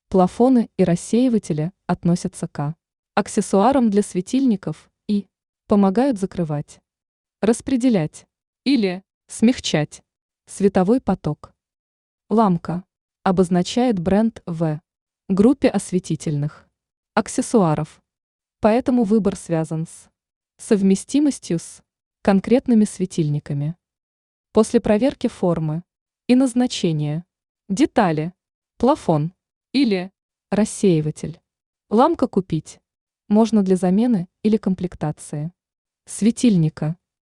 Плафоны и рассеиватели относятся к аксессуарам для светильников и помогают закрывать, распределять или смягчать световой поток. Ламка обозначает бренд в группе осветительных аксессуаров, поэтому выбор связан с совместимостью с конкретными светильниками. После проверки формы и назначения, детали, плафон или рассеиватель, ламка купить можно для замены или комплектации светильника.